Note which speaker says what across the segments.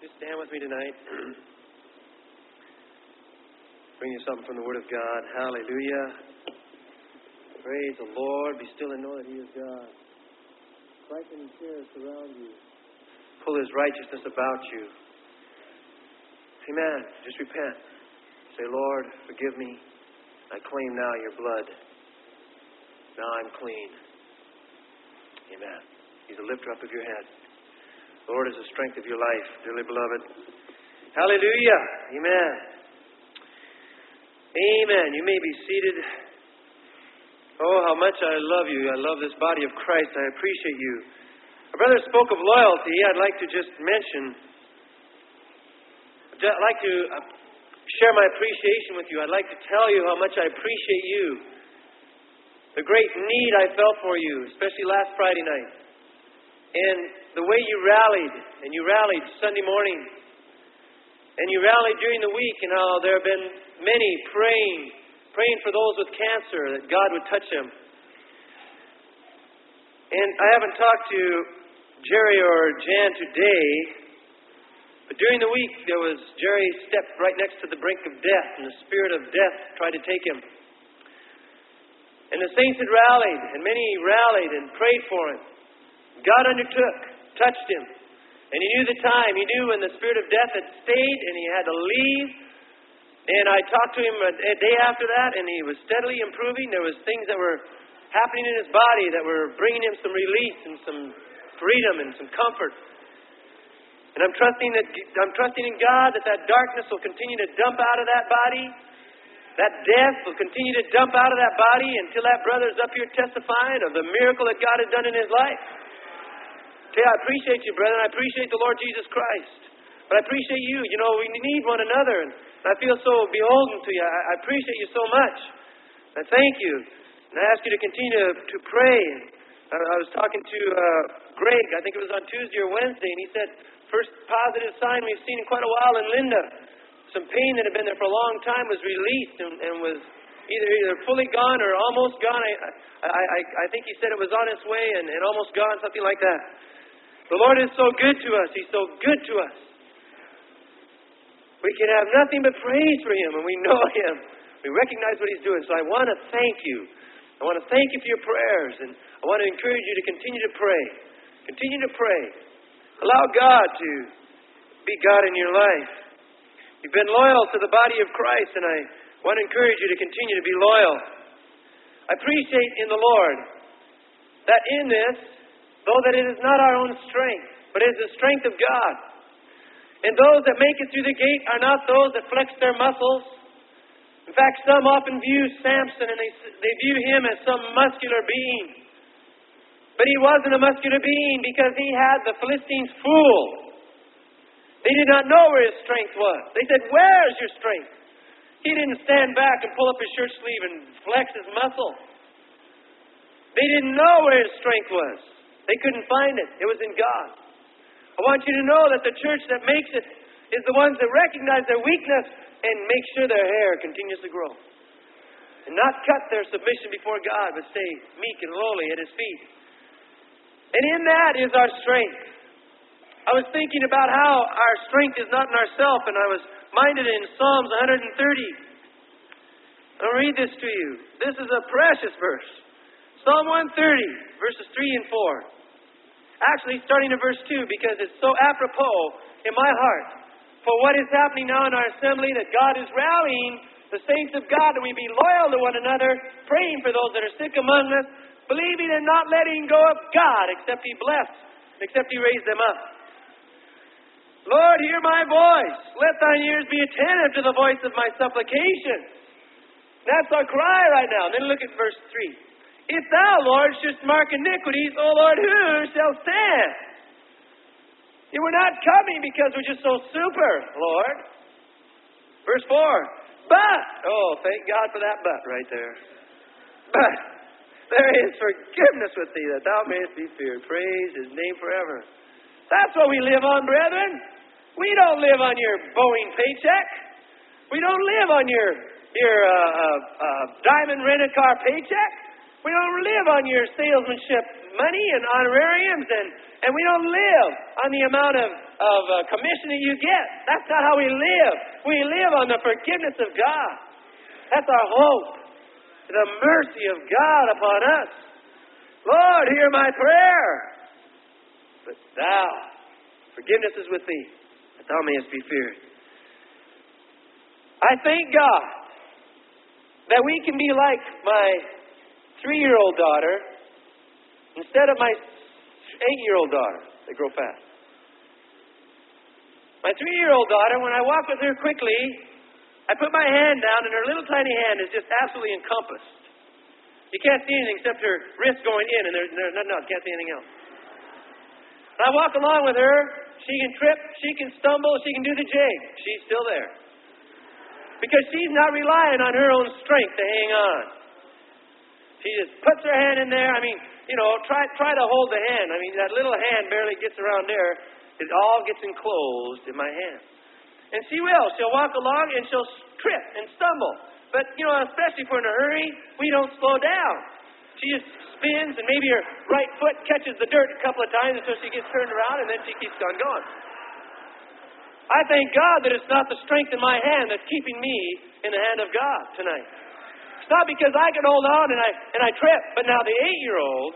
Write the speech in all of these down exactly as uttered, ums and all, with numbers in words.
Speaker 1: you stand with me tonight? Bring you something from the Word of God. Hallelujah. Praise the Lord. Be still and know that He is God. Christ and His Spirit surround you. Pull His righteousness about you. Amen. Just repent. Say, Lord, forgive me. I claim now your blood. Now I'm clean. Amen. He's the lifter up of your head. The Lord is the strength of your life, dearly beloved. Hallelujah. Amen. Amen. You may be seated. Oh, how much I love you. I love this body of Christ. I appreciate you. Our brother spoke of loyalty. I'd like to just mention, I'd like to share my appreciation with you. I'd like to tell you how much I appreciate you. The great need I felt for you, especially last Friday night. And the way you rallied, and you rallied Sunday morning, and you rallied during the week, and how there have been many praying, praying for those with cancer, that God would touch them. And I haven't talked to Jerry or Jan today, but during the week there was, Jerry stepped right next to the brink of death, and the spirit of death tried to take him. And the saints had rallied, and many rallied and prayed for him. God undertook, touched him. And he knew the time. He knew when the spirit of death had stayed and he had to leave. And I talked to him a, a day after that, and he was steadily improving. There was things that were happening in his body that were bringing him some release and some freedom and some comfort. And I'm trusting that I'm trusting in God that that darkness will continue to dump out of that body. That death will continue to dump out of that body until that brother's up here testifying of the miracle that God had done in his life. Okay, I appreciate you, brother. I appreciate the Lord Jesus Christ. But I appreciate you. You know, we need one another. And I feel so beholden to you. I, I appreciate you so much. I thank you. And I ask you to continue to, to pray. I, I was talking to uh, Greg, I think it was on Tuesday or Wednesday, and he said, first positive sign we've seen in quite a while in Linda. Some pain that had been there for a long time was released and, and was either either fully gone or almost gone. I, I, I, I think he said it was on its way and, and almost gone, something like that. The Lord is so good to us. He's so good to us. We can have nothing but praise for Him, and we know Him. We recognize what He's doing. So I want to thank you. I want to thank you for your prayers, and I want to encourage you to continue to pray. Continue to pray. Allow God to be God in your life. You've been loyal to the body of Christ, and I want to encourage you to continue to be loyal. I appreciate in the Lord that in this, though that it is not our own strength, but it is the strength of God. And those that make it through the gate are not those that flex their muscles. In fact, some often view Samson and they, they view him as some muscular being. But he wasn't a muscular being because he had the Philistines fooled. They did not know where his strength was. They said, "Where's your strength?" He didn't stand back and pull up his shirt sleeve and flex his muscle. They didn't know where his strength was. They couldn't find it. It was in God. I want you to know that the church that makes it is the ones that recognize their weakness and make sure their hair continues to grow. And not cut their submission before God, but stay meek and lowly at His feet. And in that is our strength. I was thinking about how our strength is not in ourselves, and I was minded in Psalms one thirty. I'll read this to you. This is a precious verse. Psalm one thirty, verses three and four. Actually, starting in verse two, because it's so apropos in my heart for what is happening now in our assembly, that God is rallying the saints of God, that we be loyal to one another, praying for those that are sick among us, believing and not letting go of God, except He bless, except He raise them up. Lord, hear my voice. Let thine ears be attentive to the voice of my supplication. That's our cry right now. Then look at verse three. If thou, Lord, shouldst mark iniquities, O Lord, who shall stand? You were not coming because we're just so super, Lord. Verse four. But, oh, thank God for that but right there. But there is forgiveness with thee, that thou mayest be feared. Praise His name forever. That's what we live on, brethren. We don't live on your Boeing paycheck. We don't live on your, your uh, uh, uh, diamond rent-a-car paycheck. We don't live on your salesmanship money and honorariums, and, and we don't live on the amount of, of uh, commission that you get. That's not how we live. We live on the forgiveness of God. That's our hope. The mercy of God upon us. Lord, hear my prayer. But thou, forgiveness is with thee, that thou mayest be feared. I thank God that we can be like my three-year-old daughter instead of my eight-year-old daughter. They grow fast. My three-year-old daughter, when I walk with her quickly, I put my hand down and her little tiny hand is just absolutely encompassed. You can't see anything except her wrist going in, and there's, there's nothing else. Can't see anything else. And I walk along with her. She can trip, she can stumble, she can do the jig. She's still there. Because she's not relying on her own strength to hang on. She just puts her hand in there. I mean, you know, try try to hold the hand. I mean, that little hand barely gets around there. It all gets enclosed in my hand. And she will. She'll walk along and she'll trip and stumble. But, you know, especially if we're in a hurry, we don't slow down. She just spins, and maybe her right foot catches the dirt a couple of times until she gets turned around, and then she keeps on going. I thank God that it's not the strength in my hand that's keeping me in the hand of God tonight. It's not because I can hold on and I and I trip, but now the eight-year-old,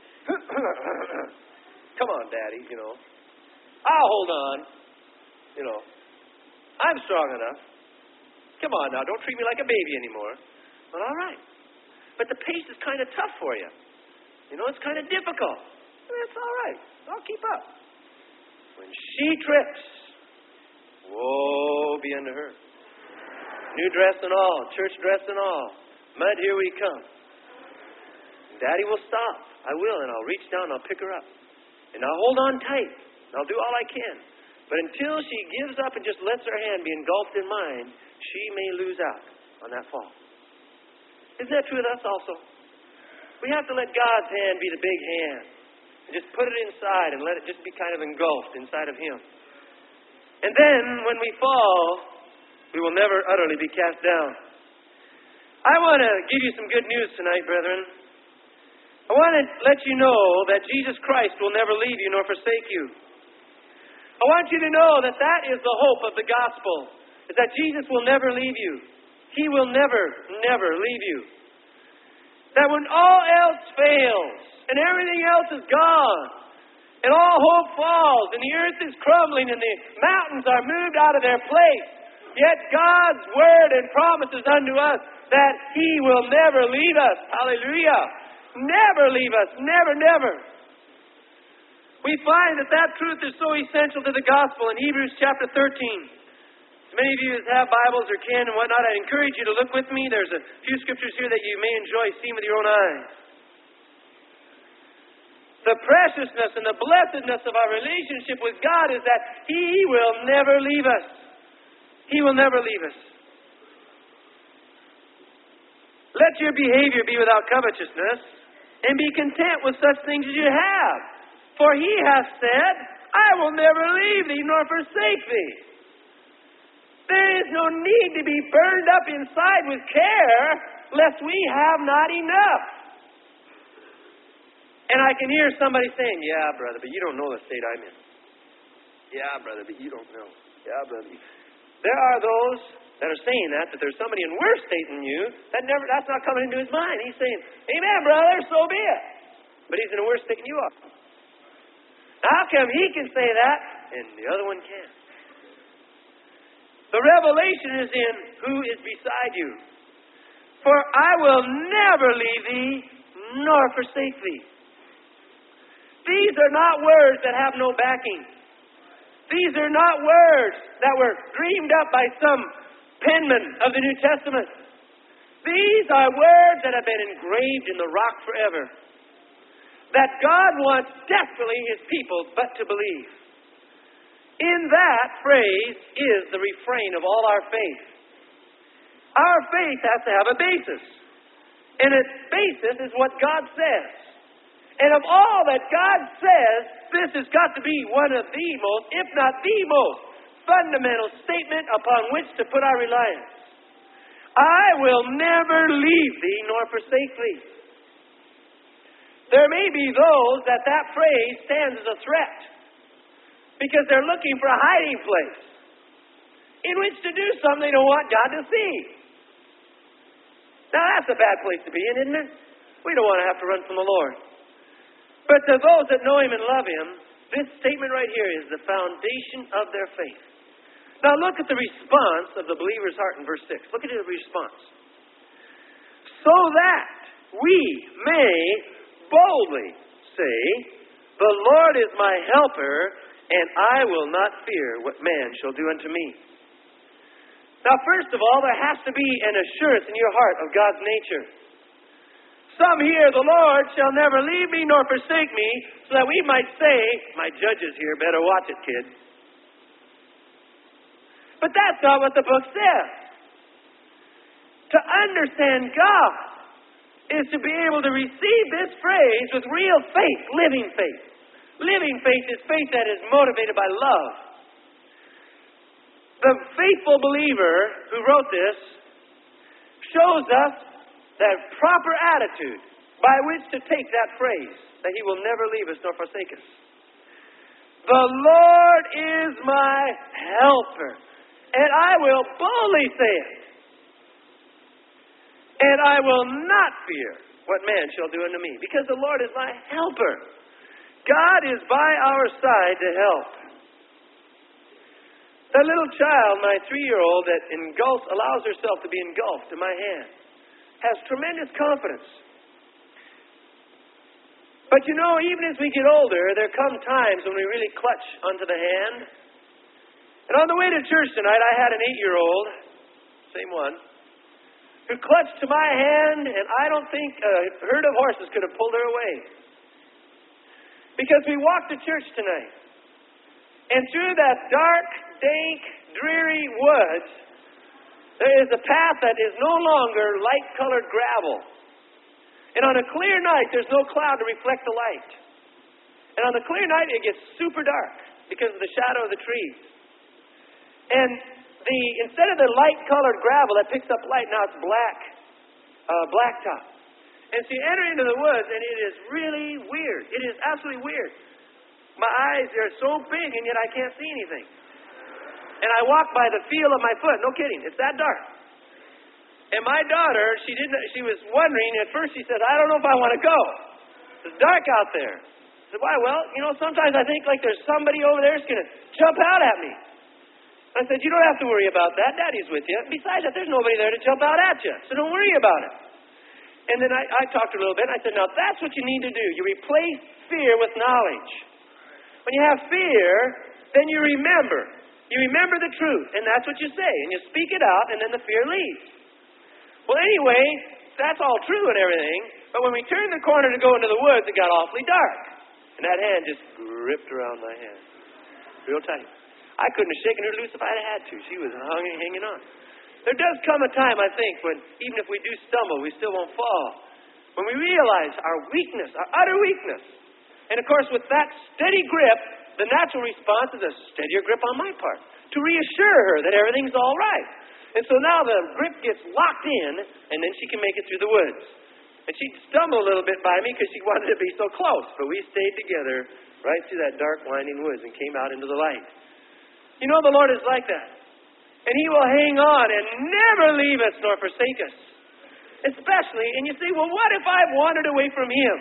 Speaker 1: come on, Daddy, you know, I'll hold on, you know, I'm strong enough. Come on now, don't treat me like a baby anymore. Well, all right. But the pace is kind of tough for you. You know, it's kind of difficult. That's all right. I'll keep up. When she trips, woe be unto her. New dress and all, church dress and all. Mud, here we come. Daddy will stop. I will, and I'll reach down and I'll pick her up. And I'll hold on tight. And I'll do all I can. But until she gives up and just lets her hand be engulfed in mine, she may lose out on that fall. Isn't that true with us also? We have to let God's hand be the big hand. And just put it inside and let it just be kind of engulfed inside of Him. And then, when we fall, we will never utterly be cast down. I want to give you some good news tonight, brethren. I want to let you know that Jesus Christ will never leave you nor forsake you. I want you to know that that is the hope of the gospel, is that Jesus will never leave you. He will never, never leave you. That when all else fails, and everything else is gone, and all hope falls, and the earth is crumbling, and the mountains are moved out of their place, yet God's word and promises unto us that He will never leave us. Hallelujah. Never leave us. Never, never. We find that that truth is so essential to the gospel in Hebrews chapter thirteen. As many of you as have Bibles or can and whatnot, I encourage you to look with me. There's a few scriptures here that you may enjoy seeing with your own eyes. The preciousness and the blessedness of our relationship with God is that He will never leave us. He will never leave us. Let your behavior be without covetousness, and be content with such things as you have. For He hath said, I will never leave thee nor forsake thee. There is no need to be burned up inside with care, lest we have not enough. And I can hear somebody saying, yeah, brother, but you don't know the state I'm in. Yeah, brother, but you don't know. Yeah, brother. There are those that are saying that, that there's somebody in worse state than you, that never, that's not coming into his mind. He's saying, amen, brother, so be it. But he's in a worse state than you are. Now, how come he can say that and the other one can't? The revelation is in who is beside you. For I will never leave thee nor forsake thee. These are not words that have no backing. These are not words that were dreamed up by some penman of the New Testament. These are words that have been engraved in the rock forever. That God wants desperately His people but to believe. In that phrase is the refrain of all our faith. Our faith has to have a basis. And its basis is what God says. And of all that God says, this has got to be one of the most, if not the most, fundamental statement upon which to put our reliance. I will never leave thee nor forsake thee. There may be those that that phrase stands as a threat because they're looking for a hiding place in which to do something they don't want God to see. Now, that's a bad place to be in, isn't it? We don't want to have to run from the Lord. But to those that know Him and love Him, this statement right here is the foundation of their faith. Now, look at the response of the believer's heart in verse six. Look at the response. So that we may boldly say, the Lord is my helper, and I will not fear what man shall do unto me. Now, first of all, there has to be an assurance in your heart of God's nature. Some hear, the Lord shall never leave me nor forsake me, so that we might say, my judges here better watch it, kid. But that's not what the book says. To understand God is to be able to receive this phrase with real faith, living faith. Living faith is faith that is motivated by love. The faithful believer who wrote this shows us that proper attitude by which to take that phrase, that He will never leave us nor forsake us. The Lord is my helper, and I will boldly say it. And I will not fear what man shall do unto me, because the Lord is my helper. God is by our side to help. That little child, my three-year-old, that engulfs, allows herself to be engulfed in my hand, has tremendous confidence. But you know, even as we get older, there come times when we really clutch onto the hand. And on the way to church tonight, I had an eight-year-old, same one, who clutched to my hand, and I don't think a herd of horses could have pulled her away. Because we walked to church tonight. And through that dark, dank, dreary woods, there is a path that is no longer light-colored gravel. And on a clear night, there's no cloud to reflect the light. And on a clear night, it gets super dark because of the shadow of the trees. And the instead of the light-colored gravel that picks up light, now it's black, uh, blacktop. And so you enter into the woods, and it is really weird. It is absolutely weird. My eyes are so big, and yet I can't see anything. And I walk by the feel of my foot. No kidding. It's that dark. And my daughter, she didn't. She was wondering. At first, she said, "I don't know if I want to go. It's dark out there." I said, "Why? Well, you know, sometimes I think like there's somebody over there that's going to jump out at me." I said, "You don't have to worry about that. Daddy's with you. Besides that, there's nobody there to jump out at you. So don't worry about it." And then I, I talked to her a little bit. And I said, "Now that's what you need to do. You replace fear with knowledge. When you have fear, then you remember. You remember the truth, and that's what you say. And you speak it out, and then the fear leaves." Well, anyway, that's all true and everything. But when we turned the corner to go into the woods, it got awfully dark. And that hand just gripped around my hand. Real tight. I couldn't have shaken her loose if I'd had to. She was hung, hanging on. There does come a time, I think, when even if we do stumble, we still won't fall. When we realize our weakness, our utter weakness. And, of course, with that steady grip, the natural response is a steadier grip on my part to reassure her that everything's all right. And so now the grip gets locked in, and then she can make it through the woods. And she'd stumble a little bit by me because she wanted to be so close. But we stayed together right through that dark, winding woods and came out into the light. You know, the Lord is like that. And He will hang on and never leave us nor forsake us. Especially, and you say, well, what if I've wandered away from Him?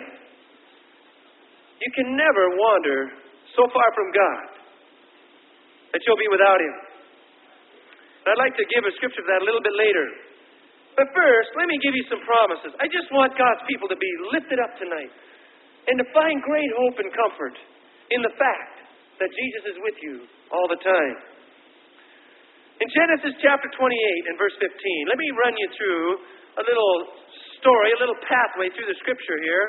Speaker 1: You can never wander so far from God that you'll be without Him. And I'd like to give a scripture for that a little bit later. But first, let me give you some promises. I just want God's people to be lifted up tonight and to find great hope and comfort in the fact that Jesus is with you all the time. In Genesis chapter twenty-eight and verse fifteen, let me run you through a little story, a little pathway through the scripture here.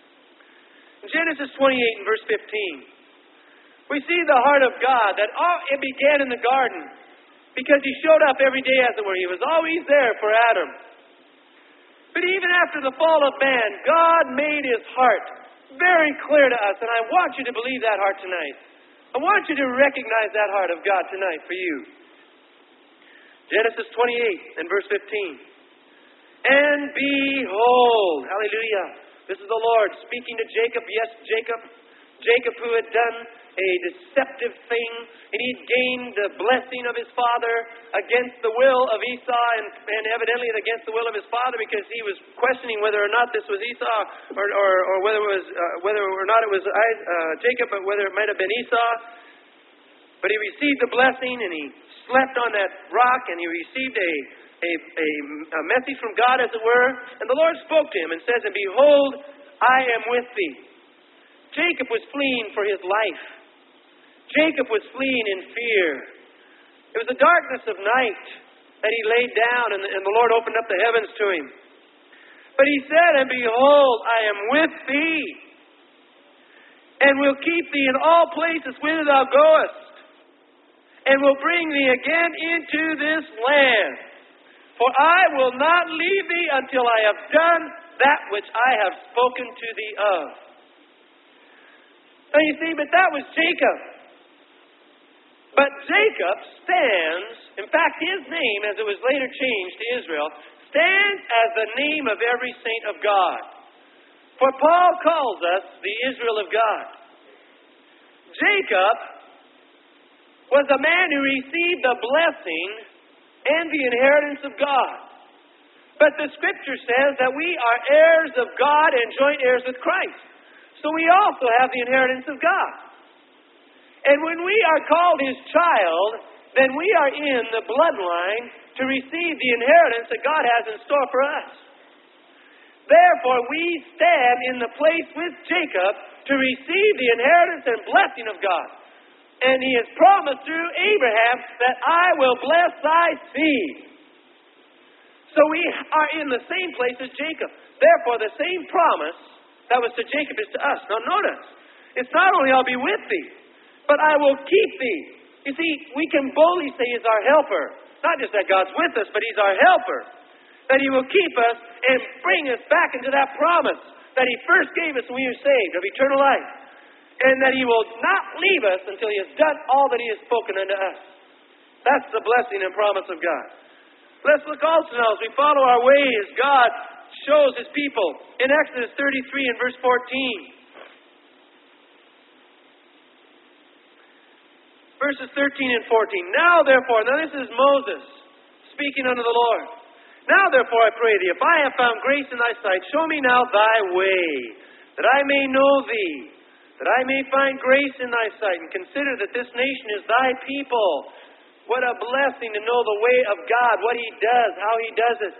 Speaker 1: In Genesis twenty-eight and verse fifteen, we see the heart of God that all, it began in the garden. Because He showed up every day, as it were. He was always there for Adam. But even after the fall of man, God made His heart very clear to us. And I want you to believe that heart tonight. I want you to recognize that heart of God tonight for you. Genesis twenty-eight and verse fifteen. And behold, hallelujah, This is the Lord speaking to Jacob. Yes, Jacob. Jacob who had done a deceptive thing, and he'd gained the blessing of his father against the will of Esau, and, and evidently against the will of his father, because he was questioning whether or not this was Esau, or, or, or whether it was uh, whether or not it was uh, Jacob, but whether it might have been Esau. But he received the blessing, and he slept on that rock, and he received a, a, a, a message from God, as it were. And the Lord spoke to him and says, "And behold, I am with thee." Jacob was fleeing for his life. Jacob was fleeing in fear. It was the darkness of night that he laid down, and the, and the Lord opened up the heavens to him. But he said, "And behold, I am with thee, and will keep thee in all places whither thou goest, and will bring thee again into this land. For I will not leave thee until I have done that which I have spoken to thee of." Now you see, but that was Jacob. But Jacob stands, in fact, his name, as it was later changed to Israel, stands as the name of every saint of God. For Paul calls us the Israel of God. Jacob was a man who received the blessing and the inheritance of God. But the Scripture says that we are heirs of God and joint heirs with Christ. So we also have the inheritance of God. And when we are called His child, then we are in the bloodline to receive the inheritance that God has in store for us. Therefore, we stand in the place with Jacob to receive the inheritance and blessing of God. And He has promised through Abraham that I will bless thy seed. So we are in the same place as Jacob. Therefore, the same promise that was to Jacob is to us. Now notice, it's not only I'll be with thee, but I will keep thee. You see, we can boldly say He's our helper. Not just that God's with us, but He's our helper. That He will keep us and bring us back into that promise that He first gave us when we were saved, of eternal life. And that He will not leave us until He has done all that He has spoken unto us. That's the blessing and promise of God. Let's look also now as we follow our way as God shows His people. In Exodus thirty-three and verse fourteen. Verses thirteen and fourteen. Now therefore, now this is Moses speaking unto the Lord. Now therefore I pray thee, if I have found grace in thy sight, show me now thy way, that I may know thee, that I may find grace in thy sight, and consider that this nation is thy people. What a blessing to know the way of God, what He does, how He does it.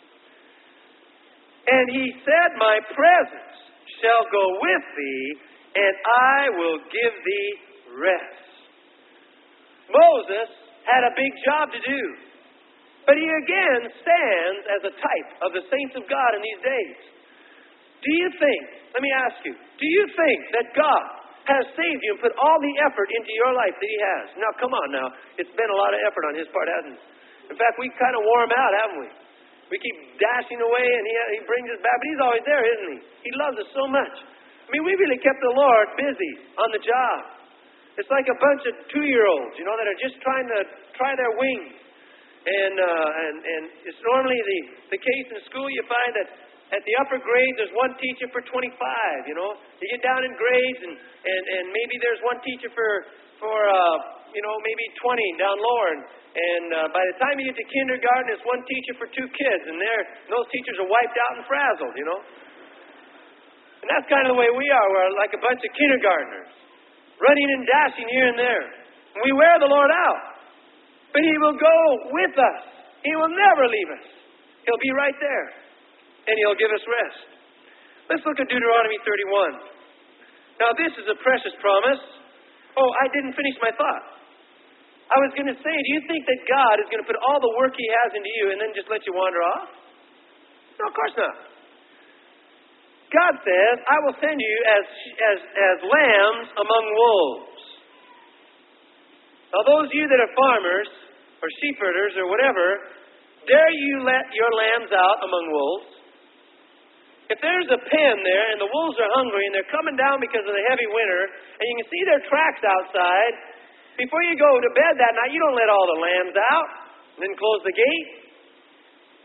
Speaker 1: And He said, my presence shall go with thee, and I will give thee rest. Moses had a big job to do. But he again stands as a type of the saints of God in these days. Do you think, let me ask you, do you think that God has saved you and put all the effort into your life that He has? Now, come on now. It's been a lot of effort on His part, hasn't it? In fact, we kind of wore Him out, haven't we? We keep dashing away and He, he brings us back, but He's always there, isn't He? He loves us so much. I mean, we really kept the Lord busy on the job. It's like a bunch of two-year-olds, you know, that are just trying to try their wings. And uh, and and it's normally the, the case in school. You find that at the upper grades there's one teacher for twenty-five, you know. You get down in grades and, and, and maybe there's one teacher for, for uh, you know, maybe twenty down lower. And, and uh, by the time you get to kindergarten, it's one teacher for two kids. And, they're, and those teachers are wiped out and frazzled, you know. And that's kind of the way we are. We're like a bunch of kindergartners, running and dashing here and there. And we wear the Lord out. But He will go with us. He will never leave us. He'll be right there. And He'll give us rest. Let's look at Deuteronomy thirty-one. Now this is a precious promise. Oh, I didn't finish my thought. I was going to say, do you think that God is going to put all the work He has into you and then just let you wander off? No, of course not. God says, I will send you as, as, as lambs among wolves. Now those of you that are farmers, or sheep herders, or whatever, dare you let your lambs out among wolves? If there's a pen there, and the wolves are hungry, and they're coming down because of the heavy winter, and you can see their tracks outside, before you go to bed that night, you don't let all the lambs out, and then close the gate.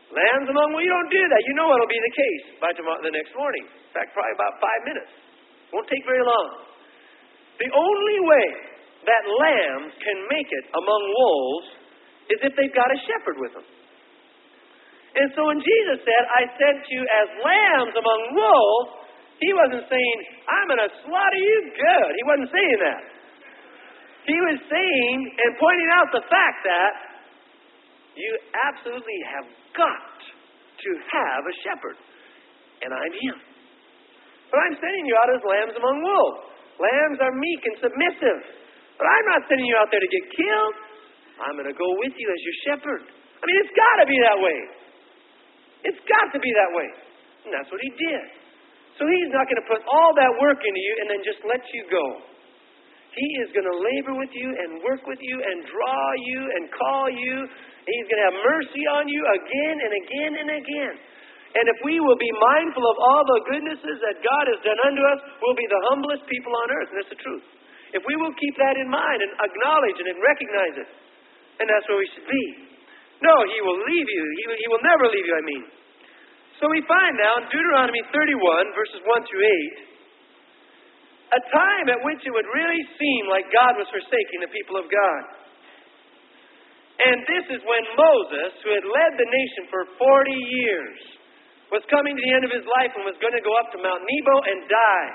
Speaker 1: Lambs among wolves, you don't do that. You know what'll be the case by tomorrow, the next morning. In fact, probably about five minutes. Won't take very long. The only way that lambs can make it among wolves is if they've got a shepherd with them. And so when Jesus said, I sent you as lambs among wolves, he wasn't saying, I'm going to slaughter you good. He wasn't saying that. He was saying and pointing out the fact that you absolutely have got to have a shepherd. And I'm him. But I'm sending you out as lambs among wolves. Lambs are meek and submissive. But I'm not sending you out there to get killed. I'm going to go with you as your shepherd. I mean, it's got to be that way. It's got to be that way. And that's what he did. So he's not going to put all that work into you and then just let you go. He is going to labor with you and work with you and draw you and call you. He's going to have mercy on you again and again and again. And if we will be mindful of all the goodnesses that God has done unto us, we'll be the humblest people on earth. And that's the truth. If we will keep that in mind and acknowledge it and recognize it, and that's where we should be. No, he will leave you. He will, he will never leave you, I mean. So we find now in Deuteronomy thirty-one, verses one through eight, a time at which it would really seem like God was forsaking the people of God. And this is when Moses, who had led the nation for forty years, was coming to the end of his life and was going to go up to Mount Nebo and die.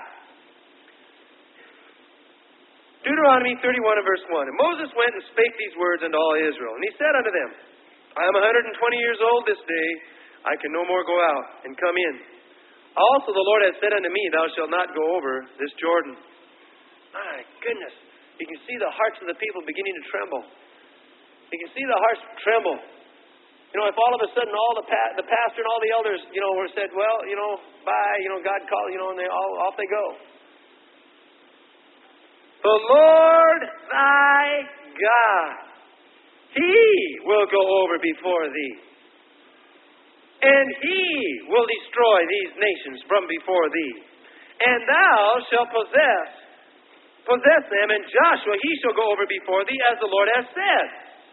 Speaker 1: Deuteronomy thirty-one and verse one. And Moses went and spake these words unto all Israel. And he said unto them, I am one hundred twenty years old this day. I can no more go out and come in. Also the Lord has said unto me, thou shalt not go over this Jordan. My goodness. You can see the hearts of the people beginning to tremble. You can see the hearts tremble. You know, if all of a sudden all the pa- the pastor and all the elders, you know, were said, well, you know, bye, you know, God called, you know, and they all off they go. The Lord thy God, he will go over before thee, and he will destroy these nations from before thee, and thou shalt possess possess them, and Joshua he shall go over before thee, as the Lord has said.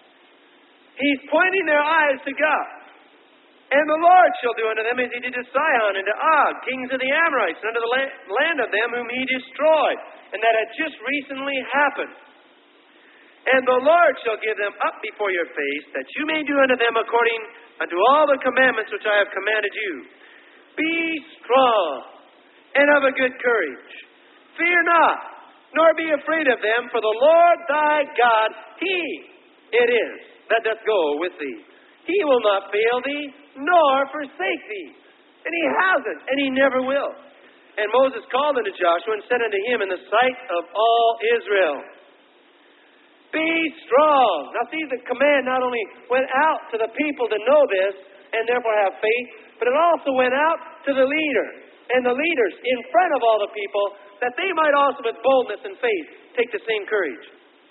Speaker 1: He's pointing their eyes to God. And the Lord shall do unto them as he did to Sihon and to Og, kings of the Amorites, and unto the land of them whom he destroyed. And that had just recently happened. And the Lord shall give them up before your face, that you may do unto them according unto all the commandments which I have commanded you. Be strong and of a good courage. Fear not, nor be afraid of them, for the Lord thy God, he it is that doth go with thee. He will not fail thee, nor forsake thee. And he hasn't, and he never will. And Moses called unto Joshua and said unto him in the sight of all Israel, be strong. Now see, the command not only went out to the people to know this and therefore have faith, but it also went out to the leader and the leaders in front of all the people, that they might also with boldness and faith take the same courage.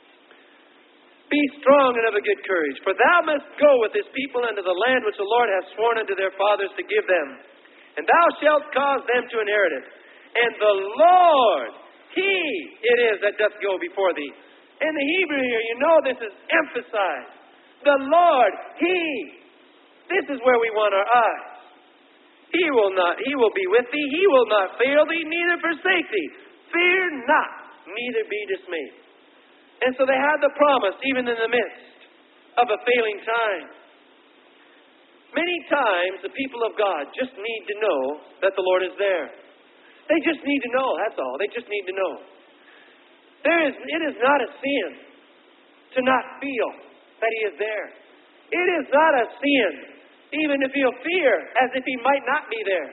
Speaker 1: Be strong and of a good courage, for thou must go with this people unto the land which the Lord hath sworn unto their fathers to give them. And thou shalt cause them to inherit it. And the Lord, he it is that doth go before thee. In the Hebrew here, you know this is emphasized. The Lord, he. This is where we want our eyes. He will not, he will be with thee. He will not fail thee, neither forsake thee. Fear not, neither be dismayed. And so they had the promise, even in the midst of a failing time. Many times, the people of God just need to know that the Lord is there. They just need to know, that's all. They just need to know. There is, it is not a sin to not feel that he is there. It is not a sin even to feel fear as if he might not be there.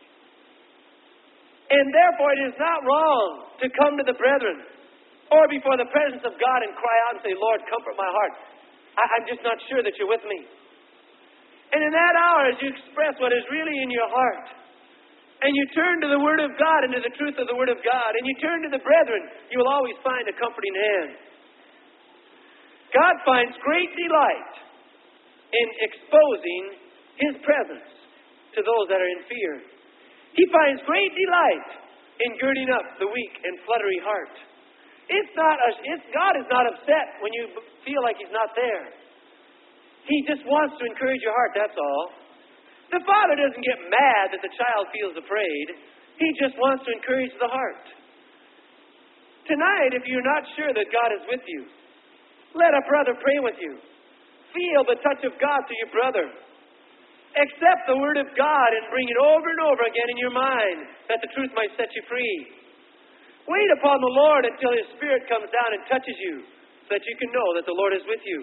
Speaker 1: And therefore, it is not wrong to come to the brethren or before the presence of God and cry out and say, Lord, comfort my heart. I, I'm just not sure that you're with me. And in that hour, as you express what is really in your heart, and you turn to the Word of God and to the truth of the Word of God, and you turn to the brethren, you will always find a comforting hand. God finds great delight in exposing his presence to those that are in fear. He finds great delight in girding up the weak and fluttery heart. It's not a, it's, God is not upset when you feel like he's not there. He just wants to encourage your heart, that's all. The father doesn't get mad that the child feels afraid. He just wants to encourage the heart. Tonight, if you're not sure that God is with you, let a brother pray with you. Feel the touch of God through your brother. Accept the Word of God and bring it over and over again in your mind that the truth might set you free. Wait upon the Lord until His Spirit comes down and touches you so that you can know that the Lord is with you.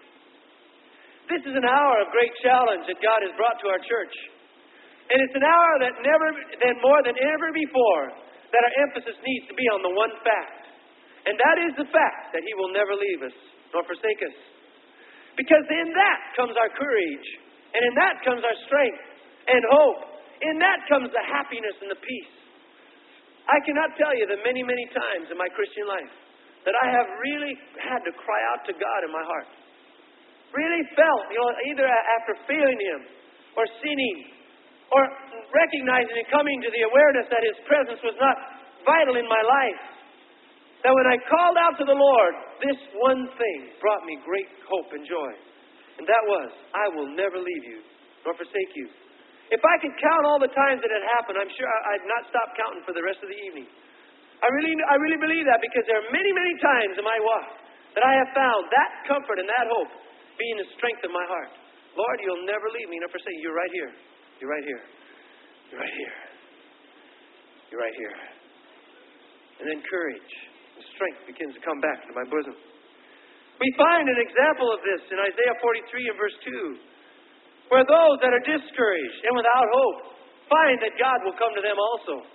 Speaker 1: This is an hour of great challenge that God has brought to our church. And it's an hour that never, than more than ever before, that our emphasis needs to be on the one fact. And that is the fact that He will never leave us nor forsake us. Because in that comes our courage. And in that comes our strength and hope. In that comes the happiness and the peace. I cannot tell you the many, many times in my Christian life that I have really had to cry out to God in my heart. Really felt, you know, either after feeling Him or sinning or recognizing and coming to the awareness that His presence was not vital in my life. That when I called out to the Lord, this one thing brought me great hope and joy. And that was, I will never leave you nor forsake you. If I could count all the times that it happened, I'm sure I'd not stop counting for the rest of the evening. I really, I really believe that because there are many, many times in my walk that I have found that comfort and that hope being the strength of my heart. Lord, you'll never leave me nor forsake you. You're right here. You're right here. You're right here. You're right here. And then courage and strength begins to come back into my bosom. We find an example of this in Isaiah forty-three and verse two, where those that are discouraged and without hope find that God will come to them also.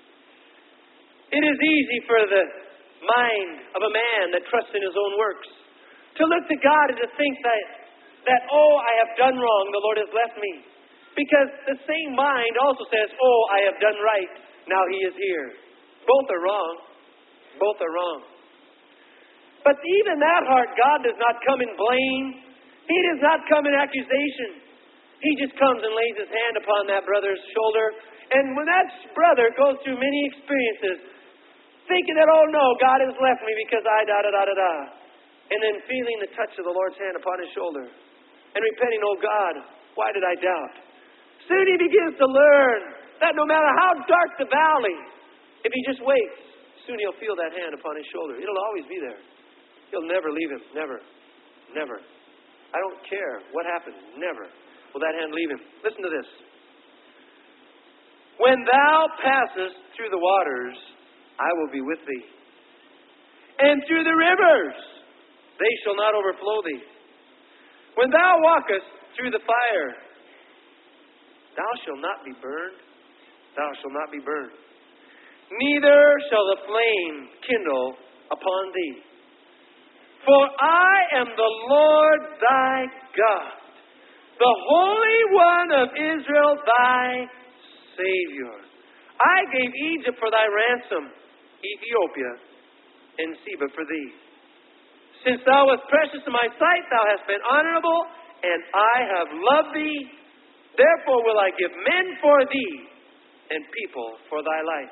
Speaker 1: It is easy for the mind of a man that trusts in his own works to look to God and to think that, that, oh, I have done wrong, the Lord has left me. Because the same mind also says, oh, I have done right, now He is here. Both are wrong. Both are wrong. But even that heart, God does not come in blame. He does not come in accusation. He just comes and lays His hand upon that brother's shoulder. And when that brother goes through many experiences, thinking that, oh no, God has left me because I da-da-da-da-da. And then feeling the touch of the Lord's hand upon his shoulder. And repenting, oh God, why did I doubt? Soon he begins to learn that no matter how dark the valley, if he just waits, soon he'll feel that hand upon his shoulder. It'll always be there. He'll never leave him. Never. Never. I don't care what happens. Never will that hand leave him. Listen to this. When thou passest through the waters, I will be with thee. And through the rivers, they shall not overflow thee. When thou walkest through the fire, thou shalt not be burned. Thou shalt not be burned. Neither shall the flame kindle upon thee. For I am the Lord thy God, the Holy One of Israel, thy Savior. I gave Egypt for thy ransom, Ethiopia and Seba for thee. Since thou wast precious in my sight, thou hast been honorable, and I have loved thee. Therefore will I give men for thee, and people for thy life.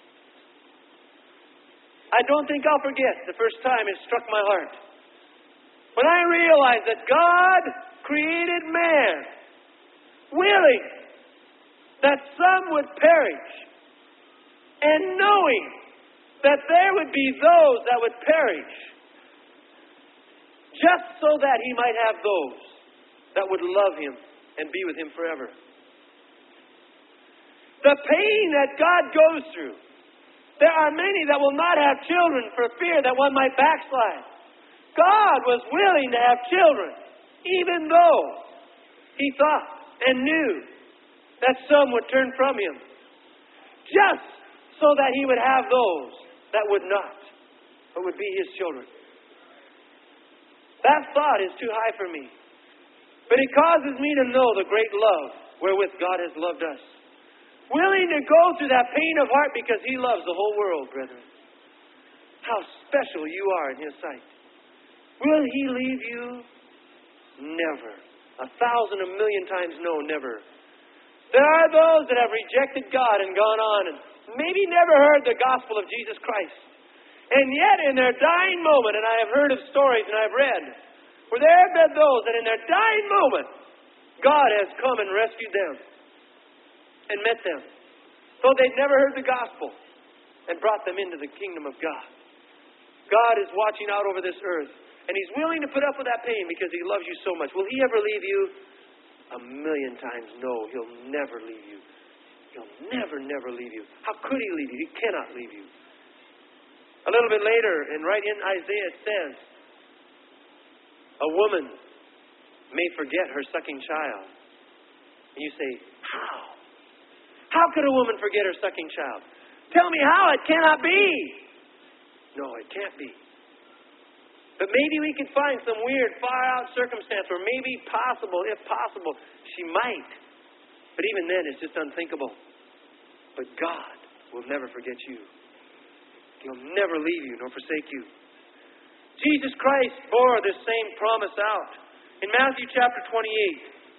Speaker 1: I don't think I'll forget the first time it struck my heart. When I realized that God created man, willing that some would perish, and knowing that there would be those that would perish, just so that He might have those that would love Him and be with Him forever. The pain that God goes through. There are many that will not have children for fear that one might backslide. God was willing to have children, even though He thought and knew that some would turn from Him, just so that He would have those that would not, but would be His children. That thought is too high for me. But it causes me to know the great love wherewith God has loved us. Willing to go through that pain of heart because He loves the whole world, brethren. How special you are in His sight. Will He leave you? Never. A thousand, a million times no, never. There are those that have rejected God and gone on and maybe never heard the gospel of Jesus Christ. And yet in their dying moment, and I have heard of stories and I have read, where there have been those that in their dying moment, God has come and rescued them. and met them, though they'd never heard the gospel, and brought them into the kingdom of God. God is watching out over this earth, and He's willing to put up with that pain because He loves you so much. Will He ever leave you? A million times no. He'll never leave you. He'll never, never leave you. How could He leave you? He cannot leave you. A little bit later, and right in Isaiah, it says, a woman may forget her sucking child. And you say, how? How could a woman forget her sucking child? Tell me how. It cannot be. No, it can't be. But maybe we could find some weird, far-out circumstance where maybe possible, if possible, she might. But even then, it's just unthinkable. But God will never forget you. He'll never leave you nor forsake you. Jesus Christ bore this same promise out. In Matthew chapter twenty-eight,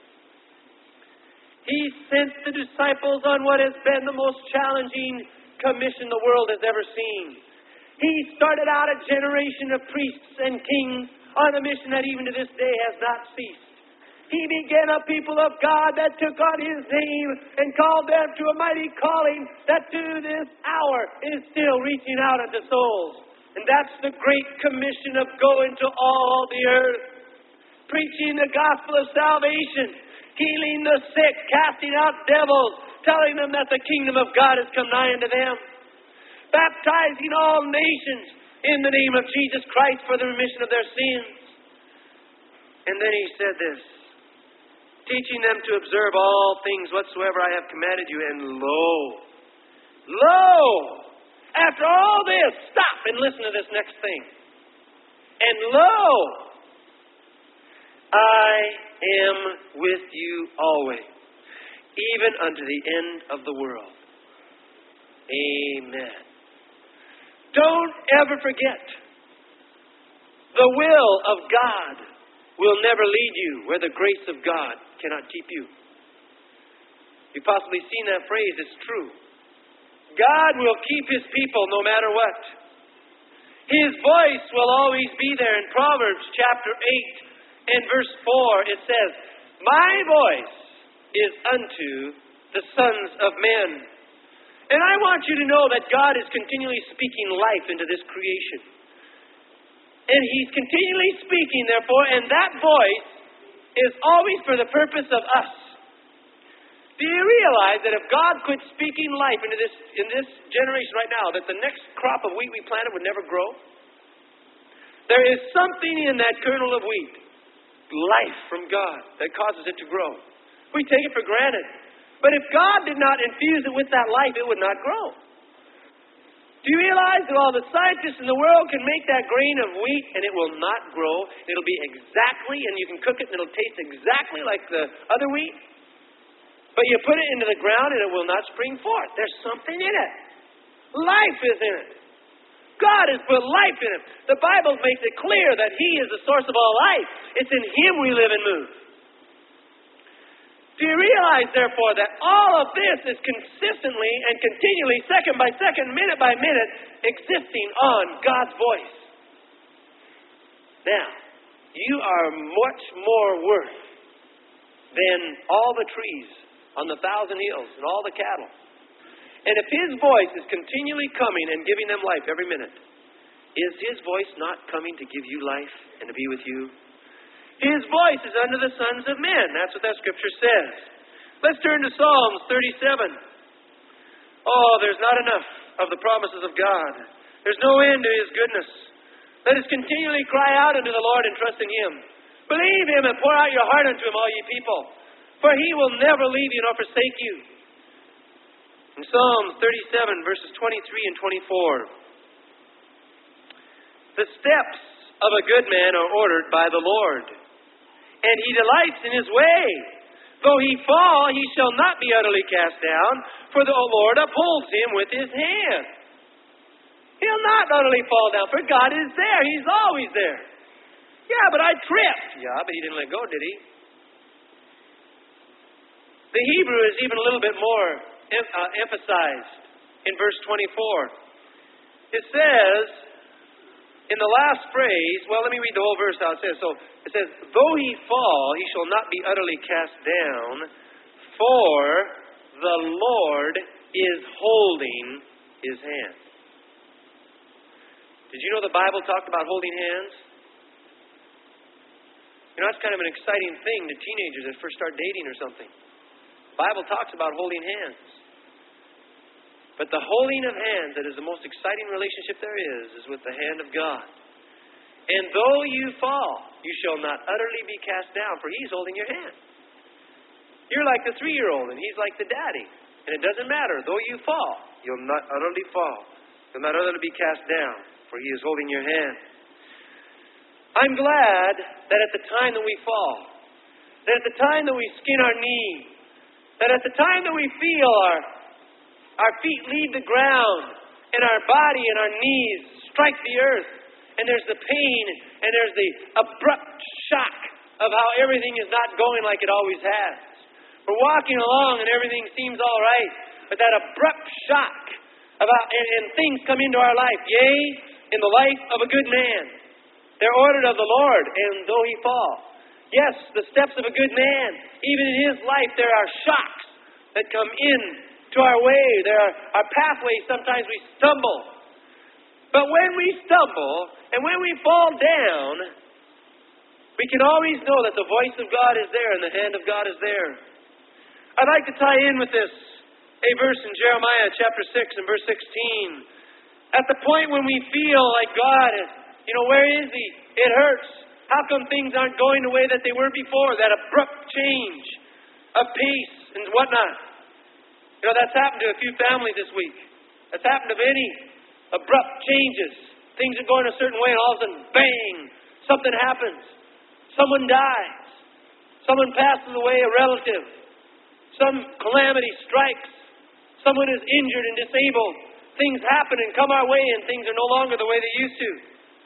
Speaker 1: He sent the disciples on what has been the most challenging commission the world has ever seen. He started out a generation of priests and kings on a mission that even to this day has not ceased. He began a people of God that took on His name and called them to a mighty calling that to this hour is still reaching out into souls. And that's the Great Commission of going to all the earth, preaching the gospel of salvation, healing the sick, casting out devils, telling them that the kingdom of God has come nigh unto them, baptizing all nations in the name of Jesus Christ for the remission of their sins. And then He said this, teaching them to observe all things whatsoever I have commanded you. And lo, lo, after all this, stop and listen to this next thing. And lo, I am with you always, even unto the end of the world. Amen. Don't ever forget, the will of God will never lead you where the grace of God cannot keep you. You've possibly seen that phrase. It's true. God will keep His people no matter what. His voice will always be there. In Proverbs chapter eight and verse four, it says, my voice is unto the sons of men. And I want you to know that God is continually speaking life into this creation. And He's continually speaking, therefore, and that voice is always for the purpose of us. Do you realize that if God quit speaking life into this in this generation right now, that the next crop of wheat we planted would never grow? There is something in that kernel of wheat, life from God, that causes it to grow. We take it for granted. But if God did not infuse it with that life, it would not grow. Do you realize that all the scientists in the world can make that grain of wheat and it will not grow? It'll be exactly, and you can cook it and it'll taste exactly like the other wheat. But you put it into the ground and it will not spring forth. There's something in it. Life is in it. God has put life in it. The Bible makes it clear that He is the source of all life. It's in Him we live and move. Do you realize, therefore, that all of this is consistently and continually, second by second, minute by minute, existing on God's voice? Now, you are much more worth than all the trees on the thousand hills and all the cattle. And if His voice is continually coming and giving them life every minute, is His voice not coming to give you life and to be with you? His voice is unto the sons of men. That's what that scripture says. Let's turn to Psalms thirty-seven. Oh, there's not enough of the promises of God. There's no end to His goodness. Let us continually cry out unto the Lord and trust in Him. Believe Him and pour out your heart unto Him, all ye people. For He will never leave you nor forsake you. In Psalms thirty-seven, verses twenty-three and twenty-four. The steps of a good man are ordered by the Lord, and He delights in His way. Though he fall, he shall not be utterly cast down, for the Lord upholds him with His hand. He'll not utterly fall down, for God is there. He's always there. Yeah, but I tripped. Yeah, but He didn't let go, did He? The Hebrew is even a little bit more em- uh, emphasized in verse twenty-four. It says, in the last phrase, well, let me read the whole verse how it says. So it says, though he fall, he shall not be utterly cast down, for the Lord is holding his hand. Did you know the Bible talked about holding hands? You know, that's kind of an exciting thing to teenagers that first start dating or something. The Bible talks about holding hands. But the holding of hands that is the most exciting relationship there is, is with the hand of God. And though you fall, you shall not utterly be cast down, for he's holding your hand. You're like the three-year-old, and he's like the daddy. And it doesn't matter. Though you fall, you'll not utterly fall. You'll not utterly be cast down, for he is holding your hand. I'm glad that at the time that we fall, that at the time that we skin our knee, that at the time that we feel our, our feet leave the ground, and our body and our knees strike the earth, and there's the pain, and there's the abrupt shock of how everything is not going like it always has. We're walking along and everything seems all right, but that abrupt shock about and, and things come into our life. Yea, in the life of a good man, they're ordered of the Lord, and though he fall. Yes, the steps of a good man, even in his life, there are shocks that come in to our way. There are our pathways. Sometimes we stumble. But when we stumble and when we fall down, we can always know that the voice of God is there and the hand of God is there. I'd like to tie in with this, a verse in Jeremiah chapter six and verse sixteen. At the point when we feel like God is, you know, where is he? It hurts. How come things aren't going the way that they were before? That abrupt change of pace and whatnot. You know, that's happened to a few families this week. That's happened to many. Abrupt changes. Things are going a certain way and all of a sudden, bang, something happens. Someone dies. Someone passes away, a relative. Some calamity strikes. Someone is injured and disabled. Things happen and come our way and things are no longer the way they used to.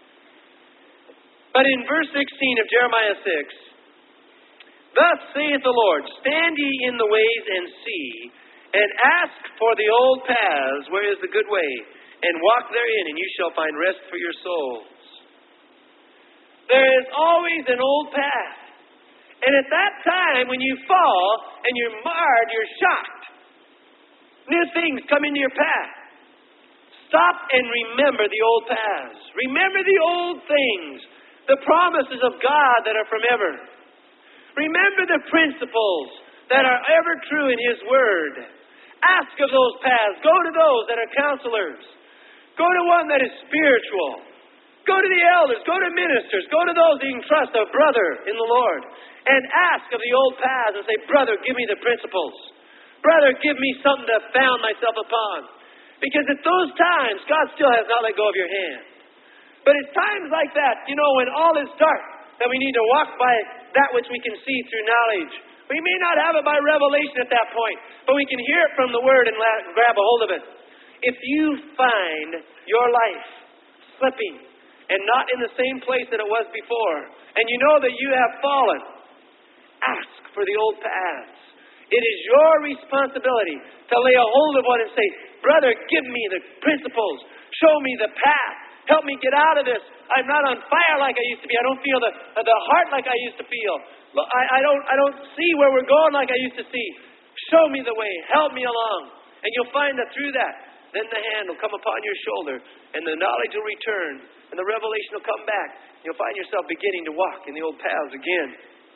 Speaker 1: But in verse sixteen of Jeremiah six, thus saith the Lord, stand ye in the ways and see, and ask for the old paths, where is the good way, and walk therein, and you shall find rest for your souls. There is always an old path. And at that time, when you fall and you're marred, you're shocked. New things come into your path. Stop and remember the old paths. Remember the old things, the promises of God that are from ever. Remember the principles that are ever true in His Word. Ask of those paths. Go to those that are counselors. Go to one that is spiritual. Go to the elders. Go to ministers. Go to those that you can trust, a brother in the Lord. And ask of the old paths and say, brother, give me the principles. Brother, give me something to found myself upon. Because at those times, God still has not let go of your hand. But it's times like that, you know, when all is dark, that we need to walk by that which we can see through knowledge. We may not have it by revelation at that point, but we can hear it from the Word and grab a hold of it. If you find your life slipping and not in the same place that it was before, and you know that you have fallen, ask for the old paths. It is your responsibility to lay a hold of one and say, brother, give me the principles. Show me the path. Help me get out of this. I'm not on fire like I used to be. I don't feel the, the heart like I used to feel. I, I, don't, I don't see where we're going like I used to see. Show me the way. Help me along. And you'll find that through that, then the hand will come upon your shoulder, and the knowledge will return, and the revelation will come back. You'll find yourself beginning to walk in the old paths again.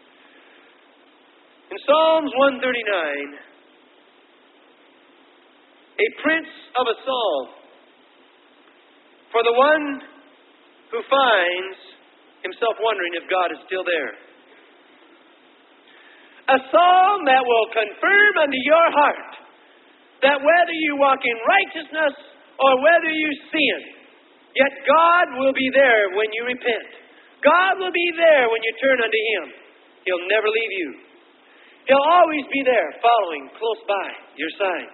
Speaker 1: In Psalms one thirty-nine, a prince of a psalm, for the one who finds himself wondering if God is still there. A psalm that will confirm unto your heart that whether you walk in righteousness or whether you sin, yet God will be there when you repent. God will be there when you turn unto Him. He'll never leave you. He'll always be there, following close by your side.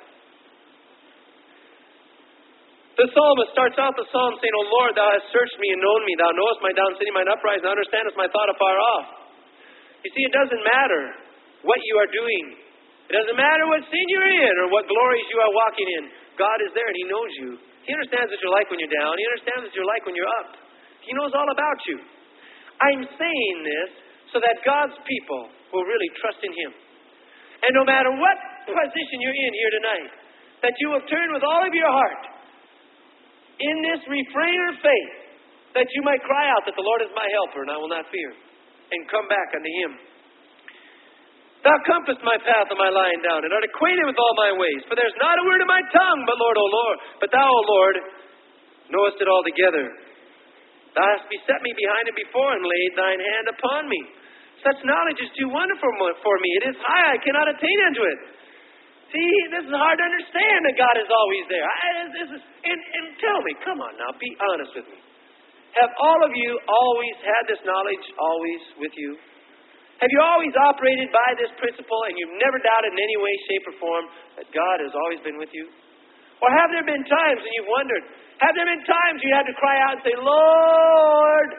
Speaker 1: The psalmist starts out the psalm saying, O Lord, Thou hast searched me and known me. Thou knowest my down sitting, mine uprising. Thou understandest my thought afar off. You see, it doesn't matter what you are doing. It doesn't matter what sin you're in or what glories you are walking in. God is there and He knows you. He understands what you're like when you're down. He understands what you're like when you're up. He knows all about you. I'm saying this so that God's people will really trust in Him. And no matter what position you're in here tonight. That you will turn with all of your heart in this refrain of faith, that you might cry out that the Lord is my helper and I will not fear, and come back unto Him. Thou compassest my path and my lying down, and art acquainted with all my ways. For there is not a word in my tongue, but Lord, O Lord, but Thou, O Lord, knowest it altogether. Thou hast beset me behind and before, and laid Thine hand upon me. Such knowledge is too wonderful for me. It is high, I cannot attain unto it. See, this is hard to understand that God is always there. I, this is, and, and tell me, come on now, be honest with me. Have all of you always had this knowledge always with you? Have you always operated by this principle and you've never doubted in any way, shape, or form that God has always been with you? Or have there been times when you've wondered, have there been times you had to cry out and say, Lord?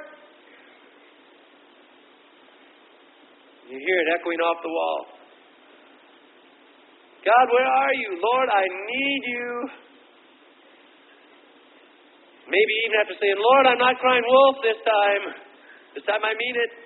Speaker 1: You hear it echoing off the wall. God, where are you? Lord, I need you. Maybe even after saying, Lord, I'm not crying wolf this time. This time I mean it.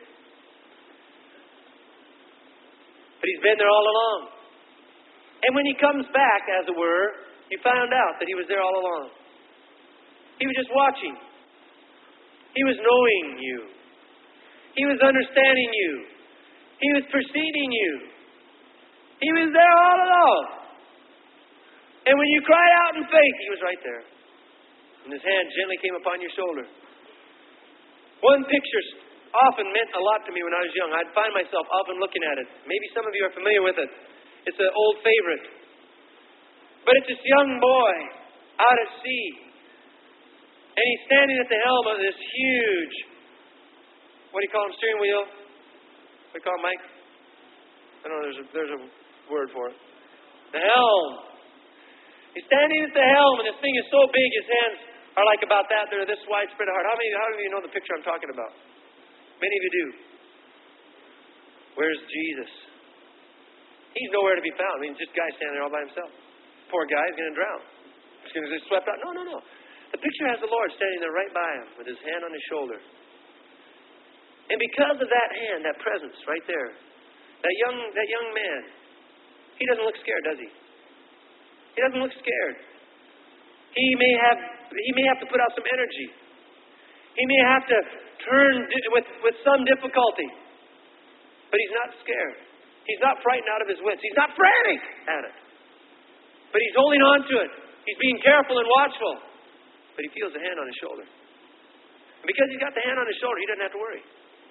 Speaker 1: But He's been there all along. And when He comes back, as it were, you found out that He was there all along. He was just watching. He was knowing you. He was understanding you. He was perceiving you. He was there all along. And when you cried out in faith, He was right there. And His hand gently came upon your shoulder. One picture often meant a lot to me when I was young. I'd find myself often looking at it. Maybe some of you are familiar with it. It's an old favorite. But it's this young boy out at sea. And he's standing at the helm of this huge, what do you call him, steering wheel? What do you call it, Mike? I don't know, there's a, there's a word for it. The helm. He's standing at the helm, and this thing is so big, his hands are like about that. They're this wide, spread apart. How many, how many of you know the picture I'm talking about? Many of you do. Where's Jesus? He's nowhere to be found. I mean, just a guy standing there all by himself. Poor guy, he's going to drown. He's going to get swept out. No, no, no. The picture has the Lord standing there right by him with His hand on his shoulder. And because of that hand, that presence right there, that young, that young man, he doesn't look scared, does he? He doesn't look scared. He may have, he may have to put out some energy. He may have to turn di- with, with some difficulty. But he's not scared. He's not frightened out of his wits. He's not frantic at it. But he's holding on to it. He's being careful and watchful. But he feels the hand on his shoulder. And because he's got the hand on his shoulder, he doesn't have to worry.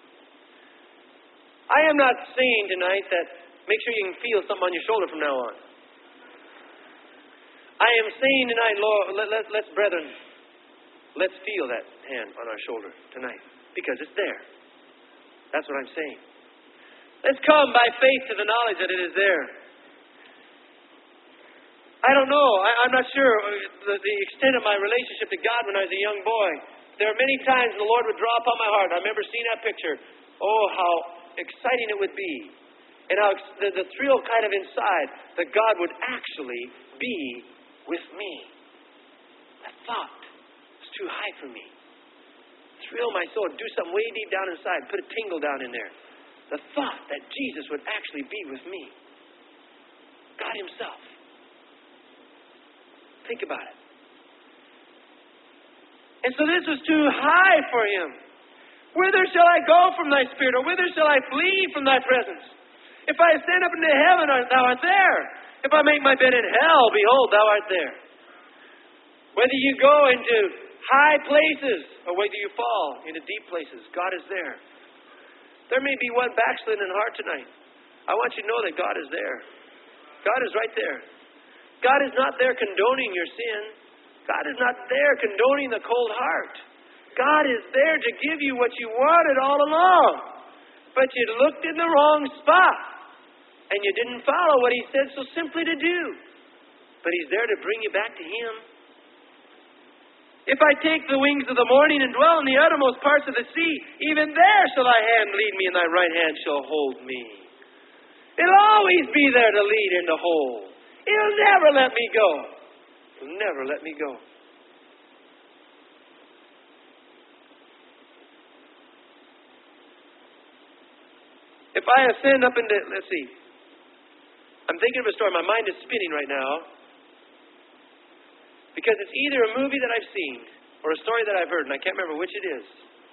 Speaker 1: I am not saying tonight that make sure you can feel something on your shoulder from now on. I am saying tonight, Lord, let, let, let's, brethren, let's feel that hand on our shoulder tonight. Because it's there. That's what I'm saying. Let's come by faith to the knowledge that it is there. I don't know. I, I'm not sure the, the extent of my relationship to God when I was a young boy. There are many times the Lord would draw upon my heart. I remember seeing that picture. Oh, how exciting it would be. And how the, the thrill kind of inside that God would actually be with me. That thought was too high for me. Thrill my soul, do something way deep down inside, put a tingle down in there. The thought that Jesus would actually be with me. God Himself. Think about it. And so this was too high for Him. Whither shall I go from Thy Spirit, or whither shall I flee from Thy presence? If I ascend up into heaven, Thou art there. If I make my bed in hell, behold, Thou art there. Whether you go into high places, or whether you fall into deep places, God is there. There may be one backslidden in heart tonight. I want you to know that God is there. God is right there. God is not there condoning your sin. God is not there condoning the cold heart. God is there to give you what you wanted all along. But you looked in the wrong spot. And you didn't follow what He said so simply to do. But He's there to bring you back to Him. If I take the wings of the morning and dwell in the uttermost parts of the sea, even there shall Thy hand lead me, and Thy right hand shall hold me. It'll always be there to lead and to hold. It'll never let me go. It'll never let me go. If I ascend up into, let's see, I'm I'm thinking of a story. My mind is spinning right now. Because it's either a movie that I've seen or a story that I've heard, and I can't remember which it is.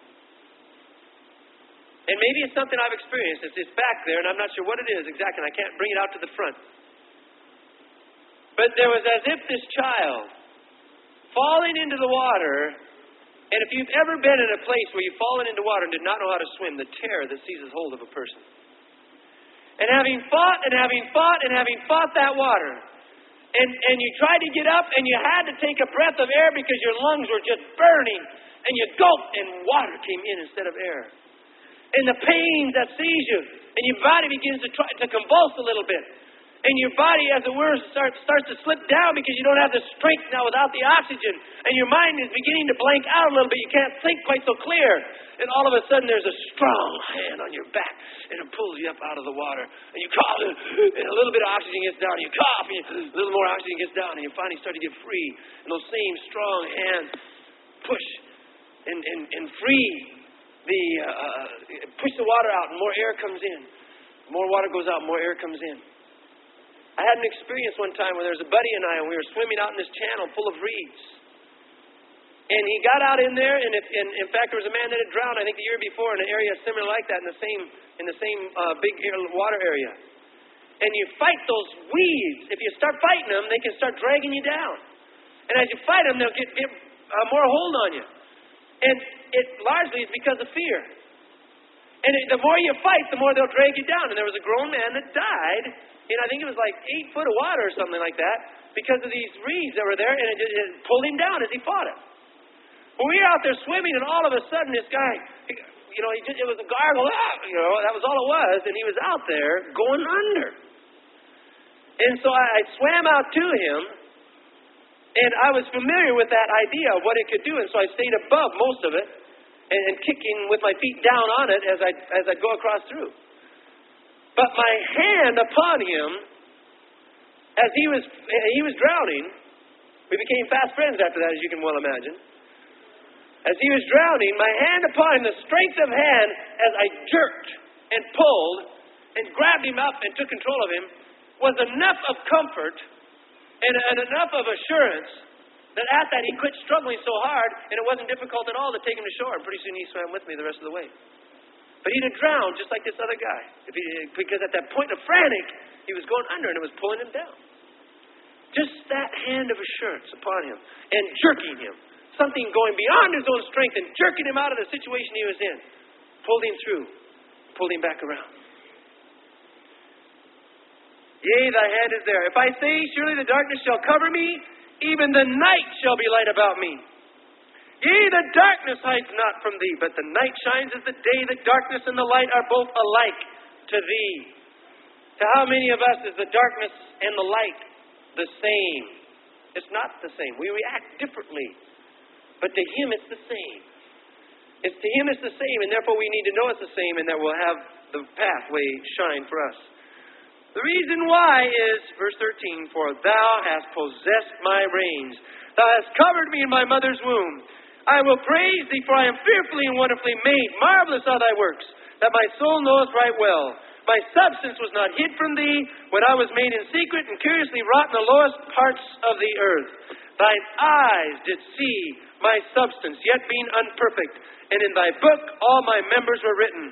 Speaker 1: And maybe it's something I've experienced. It's, it's back there, and I'm not sure what it is exactly, and I can't bring it out to the front. But there was as if this child falling into the water, and if you've ever been in a place where you've fallen into water and did not know how to swim, the terror that seizes hold of a person. And having fought and having fought and having fought that water, and, and you tried to get up and you had to take a breath of air because your lungs were just burning, and you gulped and water came in instead of air. And the pain that sees you, and your body begins to try to convulse a little bit. And your body, as it were, starts, starts to slip down because you don't have the strength now without the oxygen. And your mind is beginning to blank out a little bit. You can't think quite so clear. And all of a sudden, there's a strong hand on your back, and it pulls you up out of the water. And you cough, and a little bit of oxygen gets down, and you cough, and a little more oxygen gets down, and you finally start to get free. And those same strong hands push and, and, and free the, uh, push the water out, and more air comes in. More water goes out, more air comes in. I had an experience one time where there was a buddy and I, and we were swimming out in this channel full of reeds. And he got out in there, and, if, and in fact, there was a man that had drowned, I think the year before, in an area similar like that, in the same in the same uh, big water area. And you fight those weeds. If you start fighting them, they can start dragging you down. And as you fight them, they'll get, get uh, more hold on you. And it largely is because of fear. And it, the more you fight, the more they'll drag you down. And there was a grown man that died. And I think it was like eight foot of water or something like that because of these reeds that were there, and it, it, it pulled him down as he fought it. Well, we were out there swimming, and all of a sudden this guy, you know, he just, it was a gargle, ah, you know, that was all it was, and he was out there going under. And so I, I swam out to him, and I was familiar with that idea of what it could do, and so I stayed above most of it and, and kicking with my feet down on it as I as I'd go across through. But my hand upon him, as he was he was drowning, we became fast friends after that, as you can well imagine. As he was drowning, my hand upon him, the strength of hand, as I jerked and pulled and grabbed him up and took control of him, was enough of comfort and, and enough of assurance that at that he quit struggling so hard, and it wasn't difficult at all to take him to shore. And pretty soon he swam with me the rest of the way. But he'd have drowned just like this other guy. If he, because at that point of frantic, he was going under and it was pulling him down. Just that hand of assurance upon him and jerking him. Something going beyond his own strength and jerking him out of the situation he was in. Pulled him through. Pulled him back around. Yea, thy hand is there. If I say, surely the darkness shall cover me, even the night shall be light about me. Yea, the darkness hides not from thee, but the night shines as the day. The darkness and the light are both alike to thee. To how many of us is the darkness and the light the same? It's not the same. We react differently. But to him it's the same. It's to him it's the same, and therefore we need to know it's the same, and that we'll have the pathway shine for us. The reason why is, verse thirteen, for thou hast possessed my reins. Thou hast covered me in my mother's womb. I will praise thee, for I am fearfully and wonderfully made. Marvelous are thy works, that my soul knoweth right well. My substance was not hid from thee, when I was made in secret and curiously wrought in the lowest parts of the earth. Thine eyes did see my substance, yet being unperfect, and in thy book all my members were written.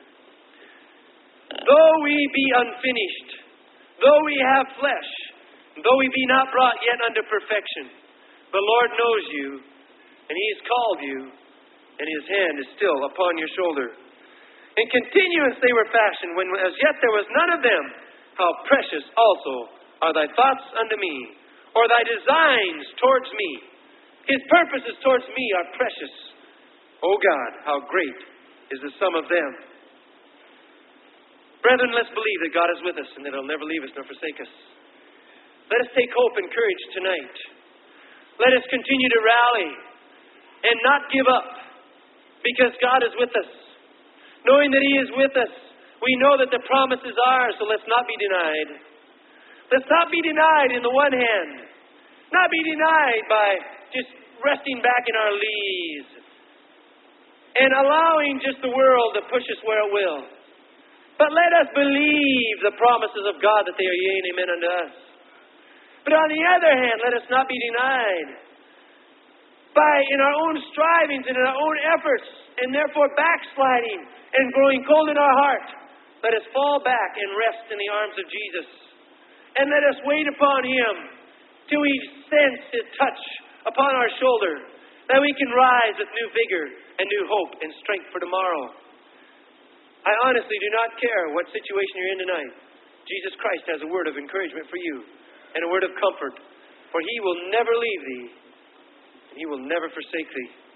Speaker 1: Though we be unfinished, though we have flesh, though we be not brought yet unto perfection, the Lord knows you, and he has called you, and his hand is still upon your shoulder. In continuance they were fashioned, when as yet there was none of them. How precious also are thy thoughts unto me, or thy designs towards me. His purposes towards me are precious. O God, how great is the sum of them. Brethren, let's believe that God is with us and that he'll never leave us nor forsake us. Let us take hope and courage tonight. Let us continue to rally and not give up, because God is with us. Knowing that he is with us, we know that the promise is ours, so let's not be denied. Let's not be denied in the one hand. Not be denied by just resting back in our lees and allowing just the world to push us where it will. But let us believe the promises of God that they are yea and amen unto us. But on the other hand, let us not be denied by in our own strivings and in our own efforts, and therefore backsliding and growing cold in our heart. Let us fall back and rest in the arms of Jesus. And let us wait upon Him till we sense His touch upon our shoulder, that we can rise with new vigor and new hope and strength for tomorrow. I honestly do not care what situation you're in tonight. Jesus Christ has a word of encouragement for you and a word of comfort. For He will never leave thee, and He will never forsake thee.